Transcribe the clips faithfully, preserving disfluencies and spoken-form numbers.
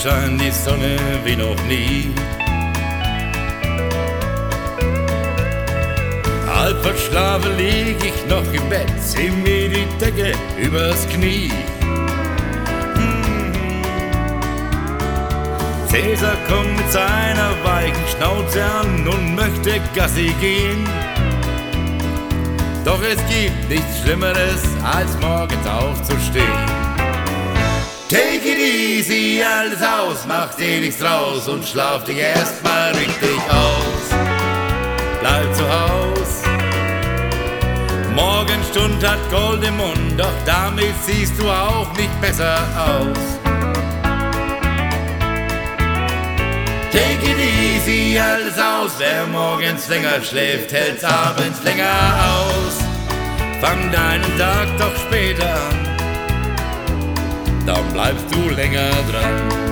scheint die Sonne wie noch nie. Halb verschlafen lieg ich noch im Bett, zieh mir die Decke übers Knie. Hm. Cäsar kommt mit seiner weichen Schnauze an und möchte Gassi gehen. Doch es gibt nichts Schlimmeres, als morgens aufzustehen. Take it easy, alles aus, mach dir nichts draus und schlaf dich erstmal richtig aus. Bleib zu Haus. Morgenstund hat Gold im Mund, doch damit siehst du auch nicht besser aus. Take it easy, alles aus, wer morgens länger schläft, hält's abends länger aus. Fang deinen Tag doch später an, dann bleibst du länger dran.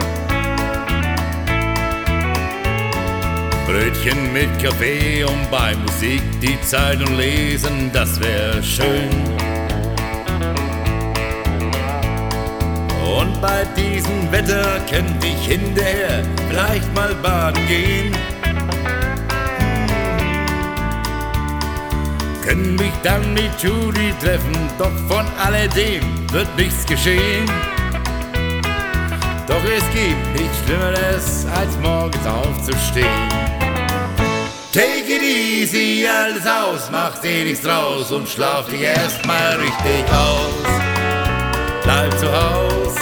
Brötchen mit Kaffee und bei Musik die Zeitung lesen, das wär schön. Und bei diesem Wetter könnte ich hinterher vielleicht mal baden gehen. Können mich dann mit Judy treffen, doch von alledem wird nichts geschehen. Doch es gibt nichts Schlimmeres, als morgens aufzustehen. Take it easy, alles aus, mach dir nichts draus und schlaf dich erstmal richtig aus. Bleib zu Haus.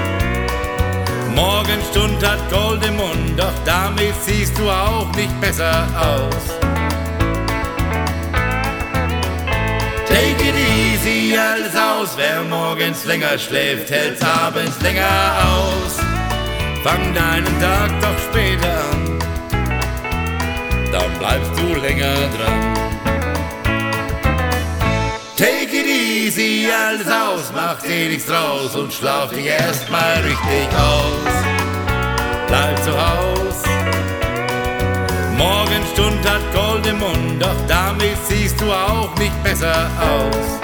Morgenstund hat Gold im Mund, doch damit siehst du auch nicht besser aus. Take it easy, alles aus, wer morgens länger schläft, hält's abends länger aus. Fang deinen Tag doch später an, dann bleibst du länger dran. Take it easy, alles aus, mach dir nichts draus und schlaf dich erstmal richtig aus. Bleib zu Haus. Morgenstund hat Gold im Mund, doch damit siehst du auch nicht besser aus.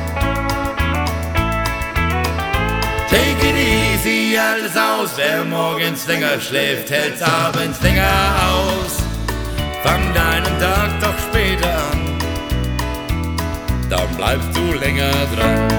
Take it easy, alles aus, wer morgens länger schläft, hält's abends länger aus. Fang deinen Tag doch später an, dann bleibst du länger dran.